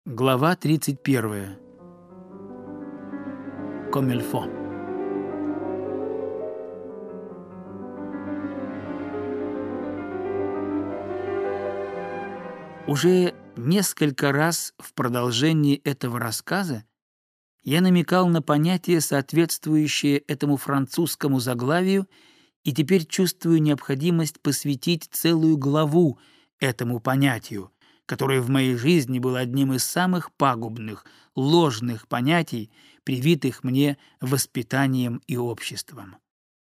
Глава 31. Комильфо. Уже несколько раз в продолжении этого рассказа я намекал на понятие, соответствующее этому французскому заглавию, и теперь чувствую необходимость посвятить целую главу этому понятию, которое в моей жизни было одним из самых пагубных, ложных понятий, привитых мне воспитанием и обществом.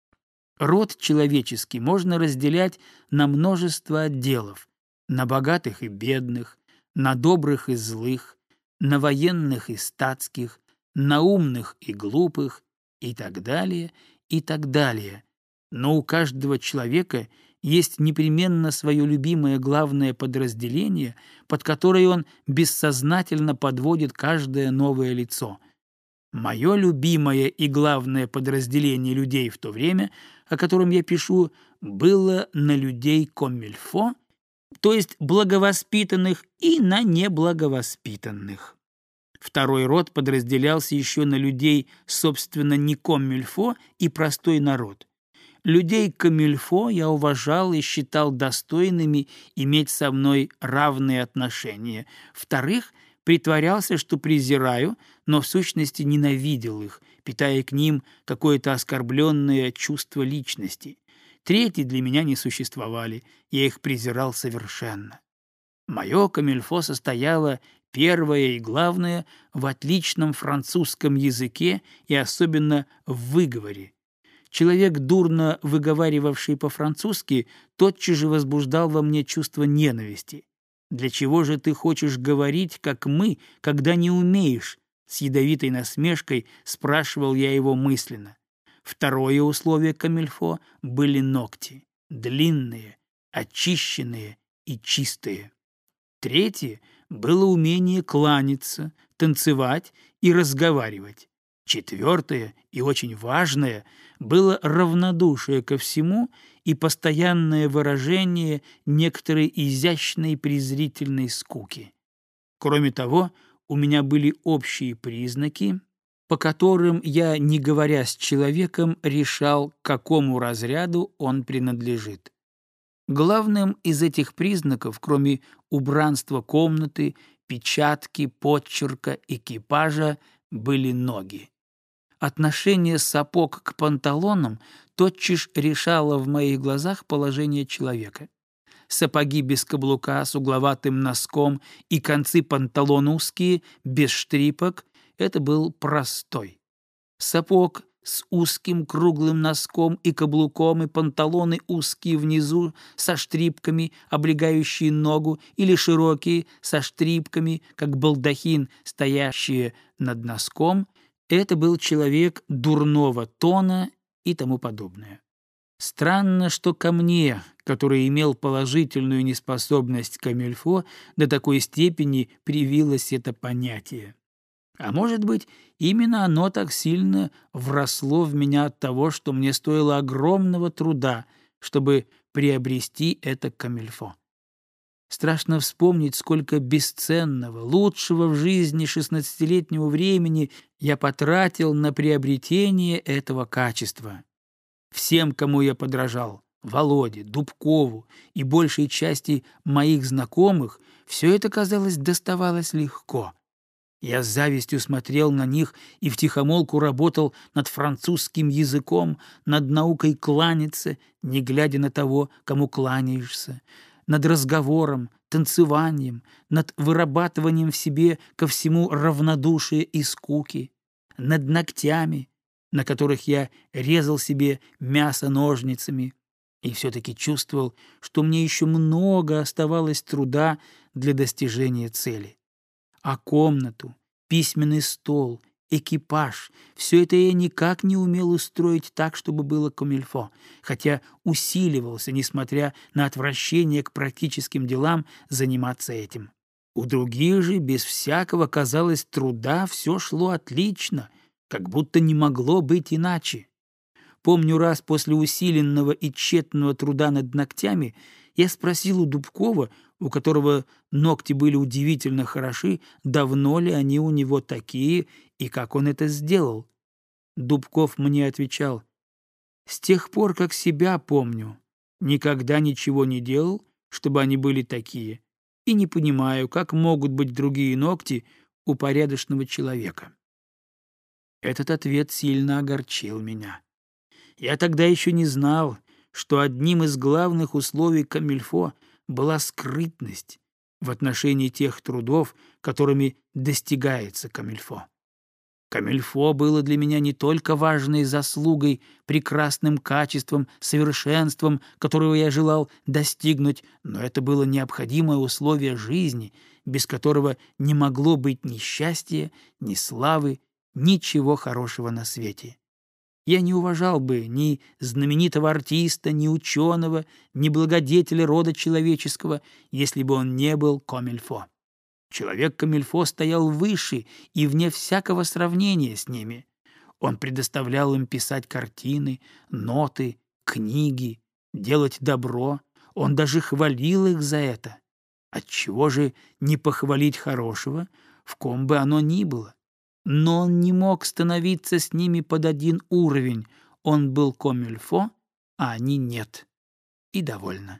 Род человеческий можно разделять на множество отделов: на богатых и бедных, на добрых и злых, на военных и статских, на умных и глупых, и так далее, и так далее. Но у каждого человека есть непременно свое любимое главное подразделение, под которое он бессознательно подводит каждое новое лицо. Мое любимое и главное подразделение людей в то время, о котором я пишу, было на людей комильфо, то есть благовоспитанных, и на неблаговоспитанных. Второй род подразделялся еще на людей, собственно, не комильфо и простой народ. Людей комильфо я уважал и считал достойными иметь со мной равные отношения. Вторых притворялся, что презираю, но в сущности ненавидел их, питая к ним какое-то оскорбленное чувство личности. Третьи для меня не существовали, я их презирал совершенно. Мое комильфо состояло, первое и главное, в отличном французском языке и особенно в выговоре. Человек, дурно выговаривавший по-французски, тотчас же возбуждал во мне чувство ненависти. «Для чего же ты хочешь говорить, как мы, когда не умеешь?» С ядовитой насмешкой спрашивал я его мысленно. Второе условие комильфо были ногти, длинные, очищенные и чистые. Третье было умение кланяться, танцевать и разговаривать. Четвертое и очень важное было равнодушие ко всему и постоянное выражение некоторой изящной презрительной скуки. Кроме того, у меня были общие признаки, по которым я, не говоря с человеком, решал, к какому разряду он принадлежит. Главным из этих признаков, кроме убранства комнаты, печатки, подчерка, экипажа, были ноги. Отношение сапог к панталонам тотчас решало в моих глазах положение человека. Сапоги без каблука с угловатым носком и концы панталон узкие, без штрипок — это был простой. Сапог с узким круглым носком и каблуком, и панталоны узкие внизу со штрипками, облегающие ногу, или широкие со штрипками, как балдахин, стоящие над носком — это был человек дурного тона и тому подобное. Странно, что ко мне, который имел положительную неспособность к комильфо, до такой степени привилось это понятие. А может быть, именно оно так сильно вросло в меня от того, что мне стоило огромного труда, чтобы приобрести это комильфо. Страшно вспомнить, сколько бесценного, лучшего в жизни 16-летнего времени я потратил на приобретение этого качества. Всем, кому я подражал, Володе, Дубкову и большей части моих знакомых, все это, казалось, доставалось легко. Я с завистью смотрел на них и втихомолку работал над французским языком, над наукой кланяться, не глядя на того, кому кланяешься, над разговором, танцеванием, над вырабатыванием в себе ко всему равнодушия и скуки, над ногтями, на которых я резал себе мясо ножницами, и все-таки чувствовал, что мне еще много оставалось труда для достижения цели. А комнату, письменный стол, экипаж — все это я никак не умел устроить так, чтобы было комильфо, хотя усиливался, несмотря на отвращение к практическим делам, заниматься этим. У других же без всякого, казалось, труда все шло отлично, как будто не могло быть иначе. Помню, раз после усиленного и тщетного труда над ногтями я спросил у Дубкова, у которого ногти были удивительно хороши, давно ли они у него такие и как он это сделал. Дубков мне отвечал: «С тех пор, как себя помню, никогда ничего не делал, чтобы они были такие, и не понимаю, как могут быть другие ногти у порядочного человека». Этот ответ сильно огорчил меня. Я тогда еще не знал, что одним из главных условий камильфо была скрытность в отношении тех трудов, которыми достигается камильфо. Камильфо было для меня не только важной заслугой, прекрасным качеством, совершенством, которого я желал достигнуть, но это было необходимое условие жизни, без которого не могло быть ни счастья, ни славы, ничего хорошего на свете. Я не уважал бы ни знаменитого артиста, ни ученого, ни благодетеля рода человеческого, если бы он не был комильфо. Человек камильфо стоял выше и вне всякого сравнения с ними. Он предоставлял им писать картины, ноты, книги, делать добро. Он даже хвалил их за это. Отчего же не похвалить хорошего, в ком бы оно ни было? Но он не мог становиться с ними под один уровень. Он был комильфо, а они нет. И довольно.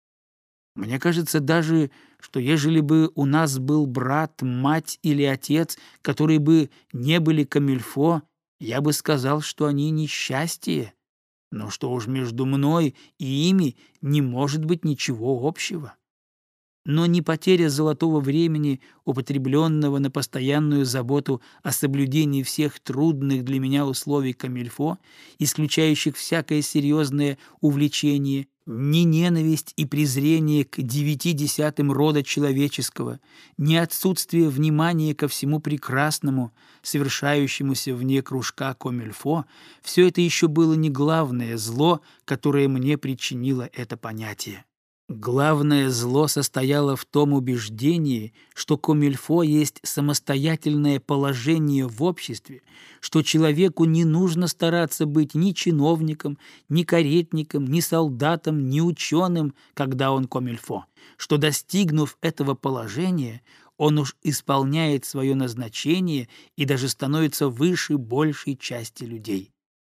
Мне кажется даже, что ежели бы у нас был брат, мать или отец, которые бы не были камильфо, я бы сказал, что они несчастье. Но что уж между мной и ими не может быть ничего общего. Но не потеря золотого времени, употребленного на постоянную заботу о соблюдении всех трудных для меня условий камильфо, исключающих всякое серьезное увлечение, ни ненависть и презрение к 9 рода человеческого, ни отсутствие внимания ко всему прекрасному, совершающемуся вне кружка комильфо, все это еще было не главное зло, которое мне причинило это понятие. Главное зло состояло в том убеждении, что комильфо есть самостоятельное положение в обществе, что человеку не нужно стараться быть ни чиновником, ни каретником, ни солдатом, ни ученым, когда он комильфо, что, достигнув этого положения, он уж исполняет свое назначение и даже становится выше большей части людей.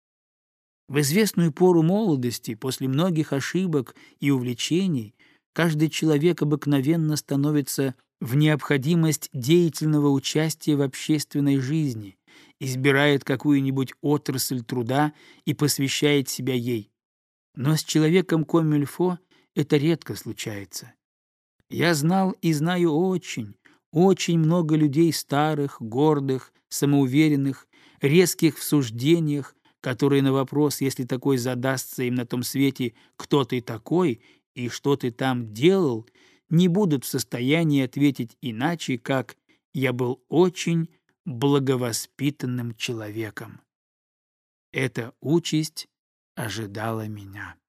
В известную пору молодости, после многих ошибок и увлечений, каждый человек обыкновенно становится в необходимость деятельного участия в общественной жизни, избирает какую-нибудь отрасль труда и посвящает себя ей. Но с человеком комильфо это редко случается. Я знал и знаю очень, очень много людей старых, гордых, самоуверенных, резких в суждениях, которые на вопрос, если такой задастся им на том свете, кто ты такой и что ты там делал, не будут в состоянии ответить иначе, как «я был очень благовоспитанным человеком». Эта участь ожидала меня.